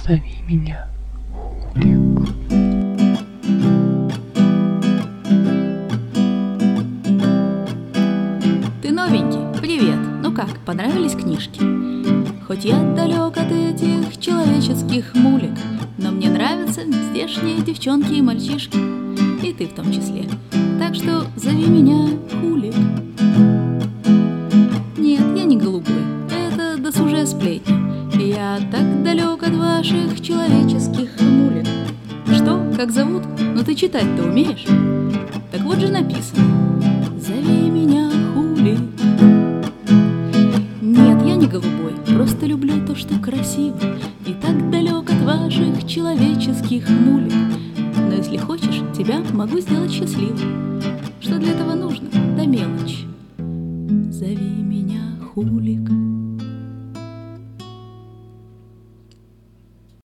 Зови меня Хулик. Ты новенький, привет! Ну как, понравились книжки? Хоть я далек от этих человеческих мулек, но мне нравятся здешние девчонки и мальчишки, и ты в том числе. Так что зови меня Хулик. Нет, я не голубой, это досужая сплетня. Я так далек от ваших человеческих мулек. Что, как зовут? Ну ты читать-то умеешь? Так вот же написано: зови меня Хулик. Нет, я не голубой, просто люблю то, что красиво, и так далек от ваших человеческих мулек. Но если хочешь, тебя могу сделать счастливым. Что для этого нужно? Да мелочь. Зови меня Хулик.